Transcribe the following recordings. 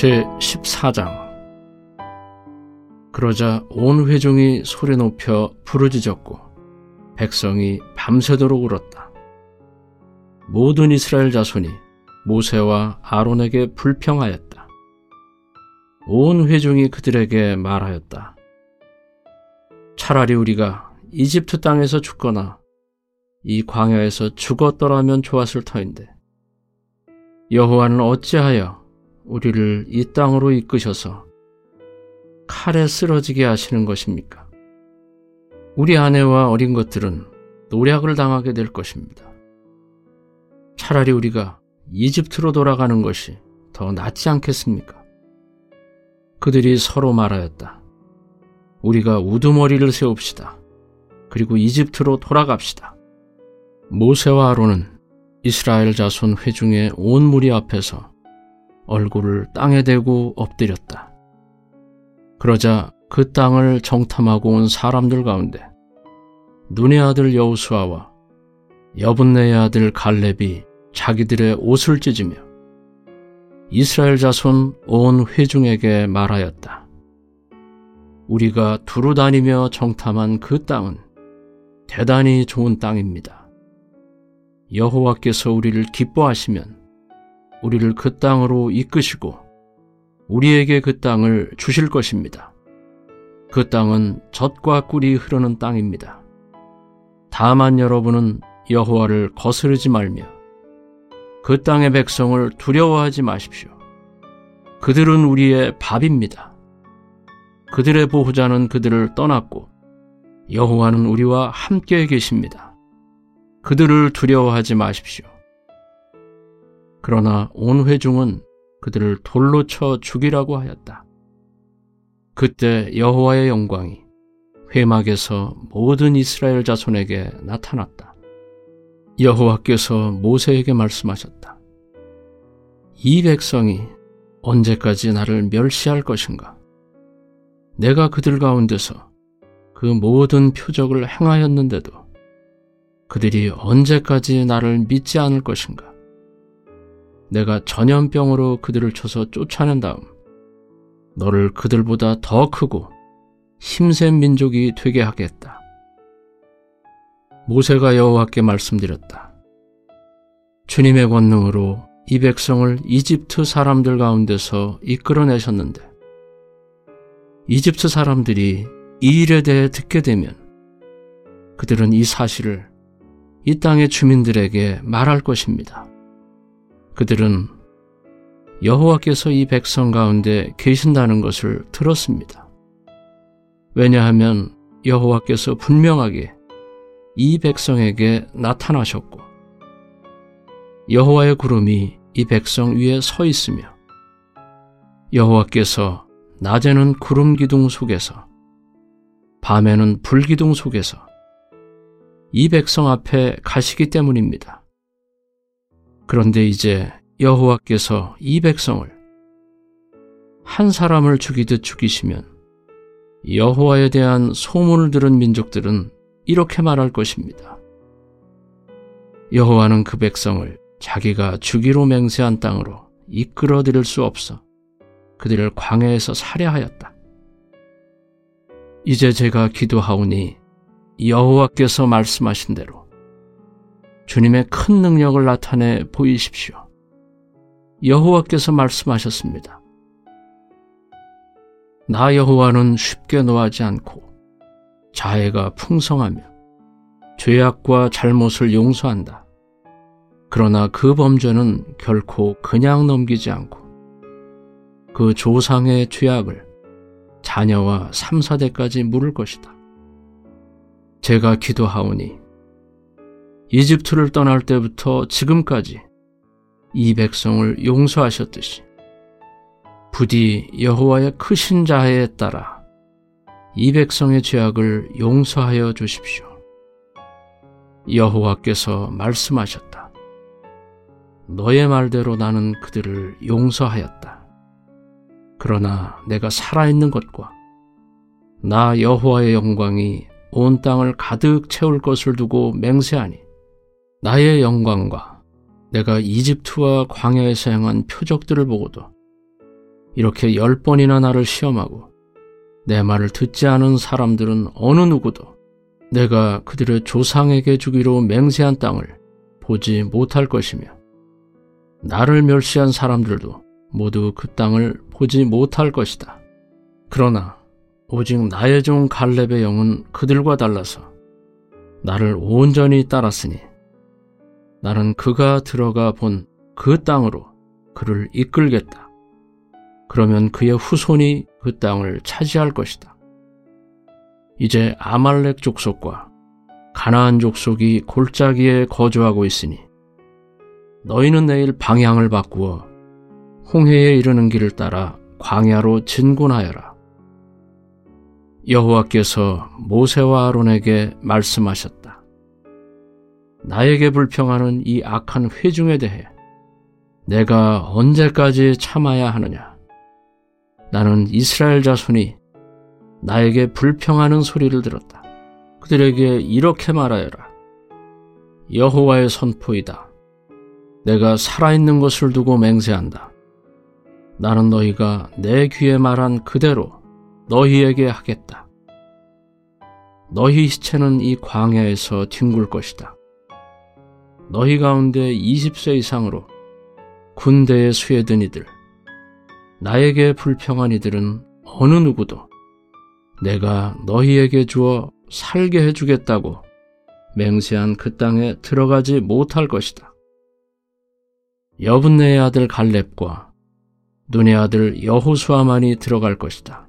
제14장. 그러자 온 회중이 소리 높여 부르짖었고 백성이 밤새도록 울었다. 모든 이스라엘 자손이 모세와 아론에게 불평하였다. 온 회중이 그들에게 말하였다. 차라리 우리가 이집트 땅에서 죽거나 이 광야에서 죽었더라면 좋았을 터인데 여호와는 어찌하여 우리를 이 땅으로 이끄셔서 칼에 쓰러지게 하시는 것입니까? 우리 아내와 어린 것들은 노략을 당하게 될 것입니다. 차라리 우리가 이집트로 돌아가는 것이 더 낫지 않겠습니까? 그들이 서로 말하였다. 우리가 우두머리를 세웁시다. 그리고 이집트로 돌아갑시다. 모세와 아론은 이스라엘 자손 회중의 온 무리 앞에서 얼굴을 땅에 대고 엎드렸다. 그러자 그 땅을 정탐하고 온 사람들 가운데 눈의 아들 여호수아와 여분네의 아들 갈렙이 자기들의 옷을 찢으며 이스라엘 자손 온 회중에게 말하였다. 우리가 두루 다니며 정탐한 그 땅은 대단히 좋은 땅입니다. 여호와께서 우리를 기뻐하시면 우리를 그 땅으로 이끄시고 우리에게 그 땅을 주실 것입니다. 그 땅은 젖과 꿀이 흐르는 땅입니다. 다만 여러분은 여호와를 거스르지 말며 그 땅의 백성을 두려워하지 마십시오. 그들은 우리의 밥입니다. 그들의 보호자는 그들을 떠났고 여호와는 우리와 함께 계십니다. 그들을 두려워하지 마십시오. 그러나 온 회중은 그들을 돌로 쳐 죽이라고 하였다. 그때 여호와의 영광이 회막에서 모든 이스라엘 자손에게 나타났다. 여호와께서 모세에게 말씀하셨다. 이 백성이 언제까지 나를 멸시할 것인가? 내가 그들 가운데서 그 모든 표적을 행하였는데도 그들이 언제까지 나를 믿지 않을 것인가? 내가 전염병으로 그들을 쳐서 쫓아낸 다음 너를 그들보다 더 크고 힘센 민족이 되게 하겠다. 모세가 여호와께 말씀드렸다. 주님의 권능으로 이 백성을 이집트 사람들 가운데서 이끌어내셨는데 이집트 사람들이 이 일에 대해 듣게 되면 그들은 이 사실을 이 땅의 주민들에게 말할 것입니다. 그들은 여호와께서 이 백성 가운데 계신다는 것을 들었습니다. 왜냐하면 여호와께서 분명하게 이 백성에게 나타나셨고 여호와의 구름이 이 백성 위에 서 있으며 여호와께서 낮에는 구름 기둥 속에서 밤에는 불 기둥 속에서 이 백성 앞에 가시기 때문입니다. 그런데 이제 여호와께서 이 백성을 한 사람을 죽이듯 죽이시면 여호와에 대한 소문을 들은 민족들은 이렇게 말할 것입니다. 여호와는 그 백성을 자기가 주기로 맹세한 땅으로 이끌어들일 수 없어 그들을 광야에서 살해하였다. 이제 제가 기도하오니 여호와께서 말씀하신 대로 주님의 큰 능력을 나타내 보이십시오. 여호와께서 말씀하셨습니다. 나 여호와는 쉽게 노하지 않고 자애가 풍성하며 죄악과 잘못을 용서한다. 그러나 그 범죄는 결코 그냥 넘기지 않고 그 조상의 죄악을 자녀와 3, 4대까지 물을 것이다. 제가 기도하오니 이집트를 떠날 때부터 지금까지 이 백성을 용서하셨듯이 부디 여호와의 크신 자애에 따라 이 백성의 죄악을 용서하여 주십시오. 여호와께서 말씀하셨다. 너의 말대로 나는 그들을 용서하였다. 그러나 내가 살아있는 것과 나 여호와의 영광이 온 땅을 가득 채울 것을 두고 맹세하니 나의 영광과 내가 이집트와 광야에서 행한 표적들을 보고도 이렇게 10번이나 나를 시험하고 내 말을 듣지 않은 사람들은 어느 누구도 내가 그들의 조상에게 주기로 맹세한 땅을 보지 못할 것이며 나를 멸시한 사람들도 모두 그 땅을 보지 못할 것이다. 그러나 오직 나의 종 갈렙의 영은 그들과 달라서 나를 온전히 따랐으니 나는 그가 들어가 본 그 땅으로 그를 이끌겠다. 그러면 그의 후손이 그 땅을 차지할 것이다. 이제 아말렉 족속과 가나안 족속이 골짜기에 거주하고 있으니 너희는 내일 방향을 바꾸어 홍해에 이르는 길을 따라 광야로 진군하여라. 여호와께서 모세와 아론에게 말씀하셨다. 나에게 불평하는 이 악한 회중에 대해 내가 언제까지 참아야 하느냐? 나는 이스라엘 자손이 나에게 불평하는 소리를 들었다. 그들에게 이렇게 말하여라. 여호와의 선포이다. 내가 살아있는 것을 두고 맹세한다. 나는 너희가 내 귀에 말한 그대로 너희에게 하겠다. 너희 시체는 이 광야에서 뒹굴 것이다. 너희 가운데 20세 이상으로 군대에 수혜든 이들, 나에게 불평한 이들은 어느 누구도 내가 너희에게 주어 살게 해주겠다고 맹세한 그 땅에 들어가지 못할 것이다. 여분네의 아들 갈렙과 눈의 아들 여호수아만이 들어갈 것이다.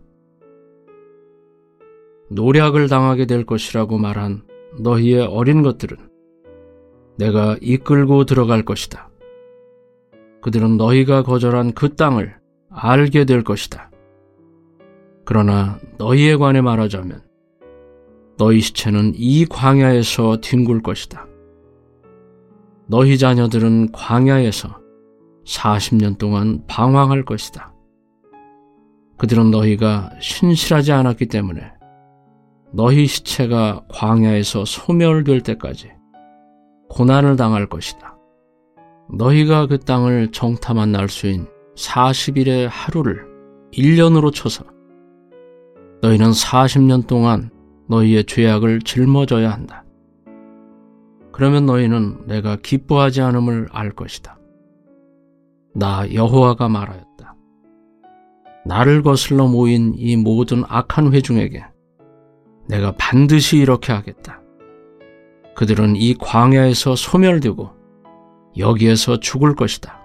노략을 당하게 될 것이라고 말한 너희의 어린 것들은 내가 이끌고 들어갈 것이다. 그들은 너희가 거절한 그 땅을 알게 될 것이다. 그러나 너희에 관해 말하자면 너희 시체는 이 광야에서 뒹굴 것이다. 너희 자녀들은 광야에서 40년 동안 방황할 것이다. 그들은 너희가 신실하지 않았기 때문에 너희 시체가 광야에서 소멸될 때까지 고난을 당할 것이다. 너희가 그 땅을 정탐한 날수인 40일의 하루를 1년으로 쳐서 너희는 40년 동안 너희의 죄악을 짊어져야 한다. 그러면 너희는 내가 기뻐하지 않음을 알 것이다. 나 여호와가 말하였다. 나를 거슬러 모인 이 모든 악한 회중에게 내가 반드시 이렇게 하겠다. 그들은 이 광야에서 소멸되고 여기에서 죽을 것이다.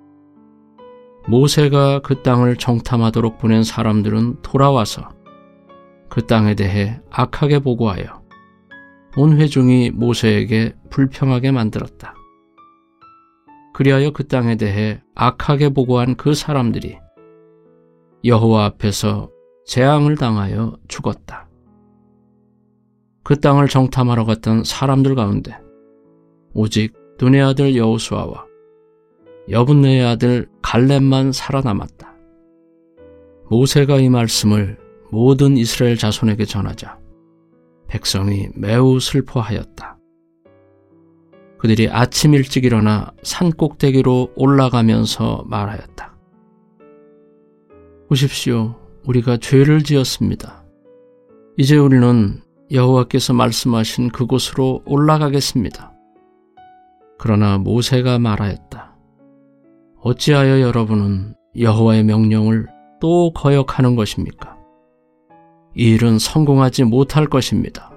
모세가 그 땅을 정탐하도록 보낸 사람들은 돌아와서 그 땅에 대해 악하게 보고하여 온 회중이 모세에게 불평하게 만들었다. 그리하여 그 땅에 대해 악하게 보고한 그 사람들이 여호와 앞에서 재앙을 당하여 죽었다. 그 땅을 정탐하러 갔던 사람들 가운데 오직 눈의 아들 여호수아와 여분네의 아들 갈렙만 살아남았다. 모세가 이 말씀을 모든 이스라엘 자손에게 전하자 백성이 매우 슬퍼하였다. 그들이 아침 일찍 일어나 산 꼭대기로 올라가면서 말하였다. 보십시오, 우리가 죄를 지었습니다. 이제 우리는 여호와께서 말씀하신 그곳으로 올라가겠습니다. 그러나 모세가 말하였다. 어찌하여 여러분은 여호와의 명령을 또 거역하는 것입니까? 이 일은 성공하지 못할 것입니다.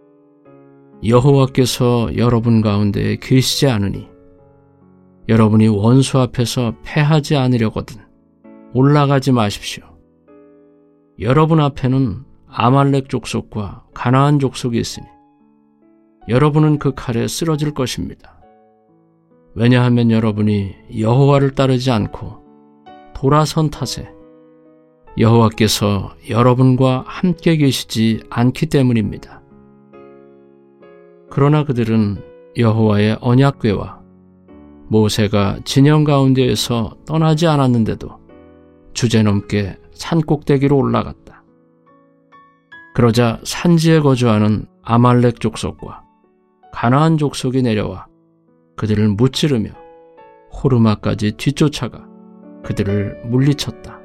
여호와께서 여러분 가운데 계시지 않으니 여러분이 원수 앞에서 패하지 않으려거든 올라가지 마십시오. 여러분 앞에는 아말렉 족속과 가나안 족속이 있으니 여러분은 그 칼에 쓰러질 것입니다. 왜냐하면 여러분이 여호와를 따르지 않고 돌아선 탓에 여호와께서 여러분과 함께 계시지 않기 때문입니다. 그러나 그들은 여호와의 언약궤와 모세가 진영 가운데에서 떠나지 않았는데도 주제넘게 산꼭대기로 올라갔다. 그러자 산지에 거주하는 아말렉 족속과 가나안 족속이 내려와 그들을 무찌르며 호르마까지 뒤쫓아가 그들을 물리쳤다.